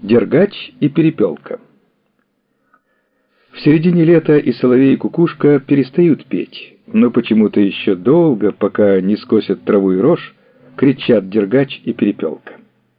Дергач и перепелка. В середине лета и соловей и кукушка перестают петь, но почему-то еще долго, пока не скосят траву и рожь, кричат дергач и перепелка.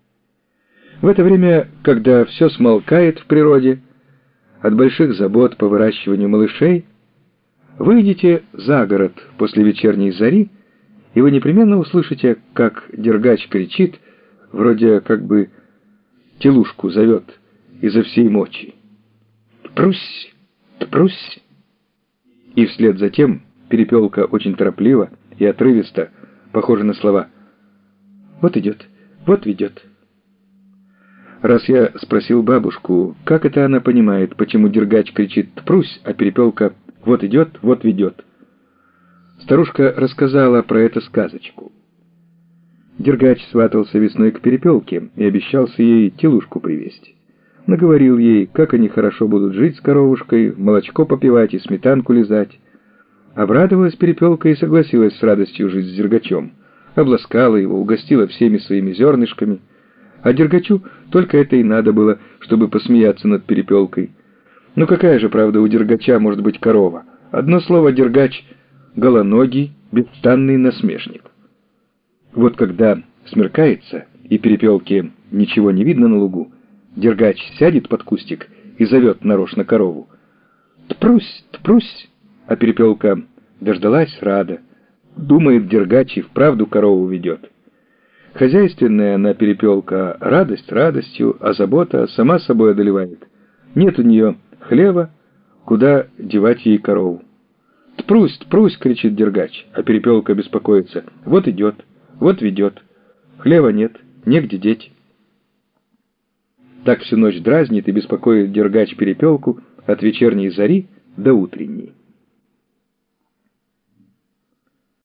В это время, когда все смолкает в природе, от больших забот по выращиванию малышей, выйдите за город после вечерней зари, и вы непременно услышите, как дергач кричит, вроде как бы телушку зовет изо всей мочи. «Тпрусь! Тпрусь!» И вслед за тем перепелка очень торопливо и отрывисто, похоже на слова «Вот идет, вот ведет». Раз я спросил бабушку, как это она понимает, почему дергач кричит «Тпрусь», а перепелка «Вот идет, вот ведет», старушка рассказала про это сказочку. Дергач сватался весной к перепелке и обещался ей телушку привезть. Наговорил ей, как они хорошо будут жить с коровушкой, молочко попивать и сметанку лизать. Обрадовалась перепелка и согласилась с радостью жить с дергачом. Обласкала его, угостила всеми своими зернышками. А дергачу только это и надо было, чтобы посмеяться над перепелкой. Ну какая же, правда, у дергача может быть корова? Одно слово «дергач» — голоногий, бесстанный насмешник. Вот когда смеркается, и перепелке ничего не видно на лугу, дергач сядет под кустик и зовет нарочно корову. «Тпрусь, тпрусь!» А перепелка дождалась рада. Думает, дергач и вправду корову ведет. Хозяйственная она перепелка, радость радостью, а забота сама собой одолевает. Нет у нее хлеба, куда девать ей корову. «Тпрусь, тпрусь!» — кричит дергач, а перепелка беспокоится. «Вот идет, вот ведет. Хлеба нет, негде деть». Так всю ночь дразнит и беспокоит дергач перепелку от вечерней зари до утренней.